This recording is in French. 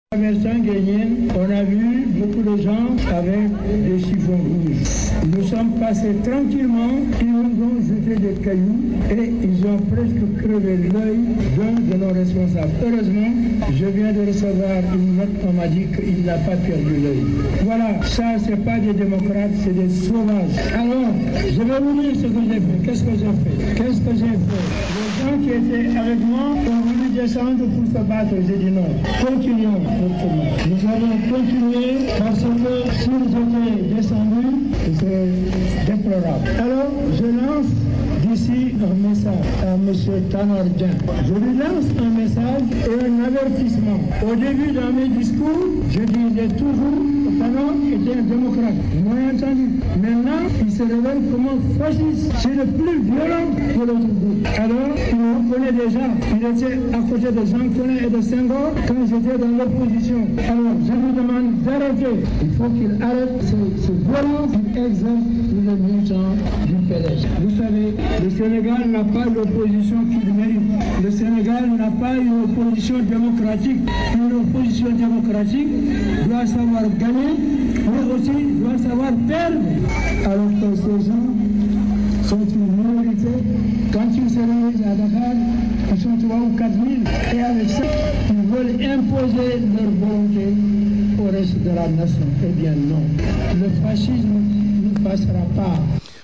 On a vu beaucoup de gens avec des chiffons rouges. Nous sommes passés tranquillement, ils nous ont jeté des cailloux et ils ont presque crevé l'œil d'un de nos responsables. Heureusement, je viens de recevoir une note, on m'a dit qu'il n'a pas perdu l'œil. Voilà, ça c'est pas des démocrates, c'est des sauvages. Alors, je vais vous dire ce que j'ai fait. Qu'est-ce que j'ai fait? Les gens qui étaient avec moi ont voulu descendre pour se battre. J'ai dit non, continuons. Nous allons continuer parce que s'ils étaient descendus, c'est déplorable. Alors, je lance d'ici un message à M. Tanordien. Je lui lance un message et un avertissement. Au début de mes discours, je disais toujours que Tanor était un démocrate. Vous m'avez entendu. Maintenant, il se révèle comme un fasciste. C'est le plus violent de l'autre groupe. Alors, il me connaît déjà. Il était à côté de Jean Collin et de Senghor quand j'étais dans l'opposition. Alors, je lui demande d'arrêter. Il faut qu'il arrête ce violence qu'il exerce sur les militants du PDS. Vous savez, le Sénégal n'a pas l'opposition qu'il mérite. Le Sénégal n'a pas une opposition démocratique. Une opposition démocratique doit savoir gagner, mais aussi doit savoir perdre. Alors que ces gens sont une minorité. Quand ils se réunissent à Dakar, ils sont 3 ou 4 000. Et avec ça, ils veulent imposer leur volonté au reste de la nation. Eh bien non, le fascisme ne passera pas.